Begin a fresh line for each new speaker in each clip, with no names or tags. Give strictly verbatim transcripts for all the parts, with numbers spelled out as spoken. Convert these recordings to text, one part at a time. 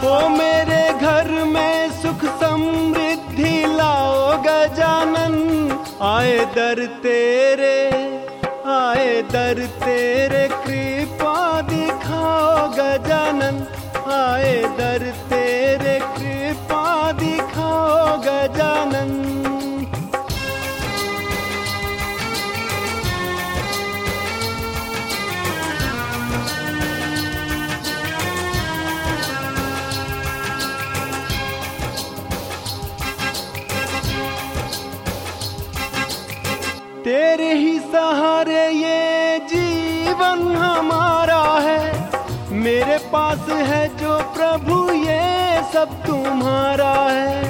ओ मेरे घर में सुख समृद्धि लाओ गजानन। आए दर तेरे, आए दर तेरे, कृपा दिखाओ गजानन। आए दर तेरे, कृपा दिखाओ गजानन। तेरे ही सहारे ये जीवन हमारा है। मेरे पास है जो प्रभु ये सब तुम्हारा है।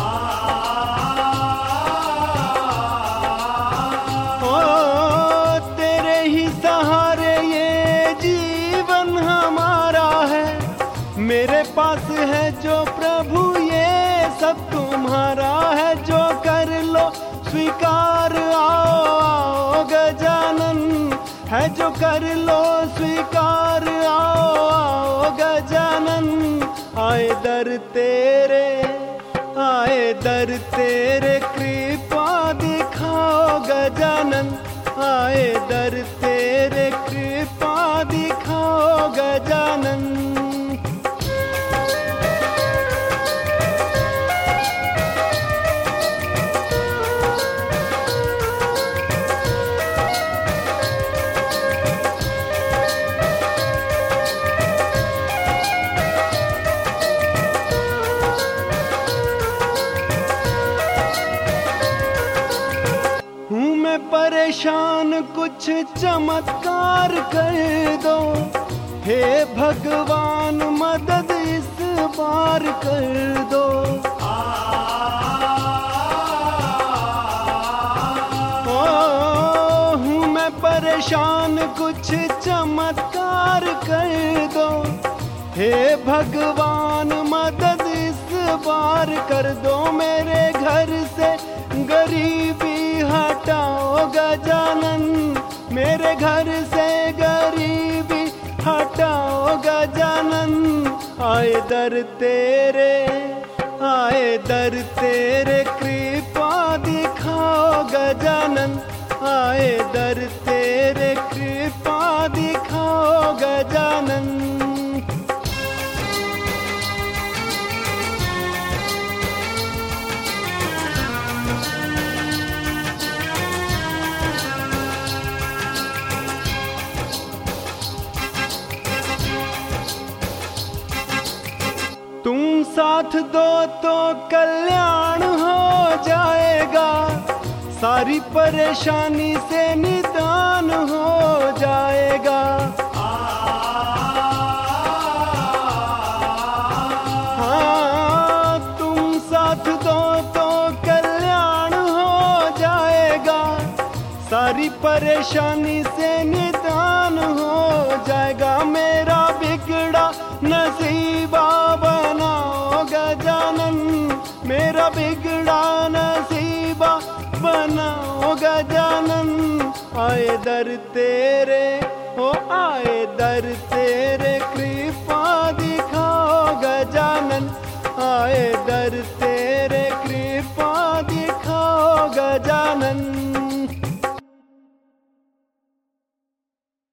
ओ तेरे ही सहारे ये जीवन हमारा है। मेरे पास है जो प्रभु ये सब तुम्हारा है। जो कर लो स्वीकार, आओ आओ गजानन। है जो कर लो स्वीकार, आओ आओ गजानन। आए दर तेरे, आए दर तेरे, कृपा दिखाओ गजानन। आए दर तेरे, कृपा दिखाओ गजानन। परेशान, कुछ चमत्कार कर दो। हे भगवान मदद इस बार कर दो। ओ हूँ मैं परेशान, कुछ चमत्कार कर दो। हे भगवान मदद इस बार कर दो। मेरे घर से गरीबी हटाओ गजानन। मेरे घर से गरीबी हटाओ गजानन। आए दर तेरे, आए दर तेरे, कृपा दिखाओ गजानन। आए दर तेरे, कृपा दिखाओ गजानन। तुम साथ दो तो कल्याण हो जाएगा। सारी परेशानी से निदान हो जाएगा। हाँ तुम साथ दो तो कल्याण हो जाएगा। सारी परेशानी से निदान हो जाएगा। मेरा बिगड़ा नसीबा बनाओ गजानन। मेरा बिगड़ा नसीबा बनाओ गजानन। आए दर तेरे, ओ आए दर तेरे, कृपा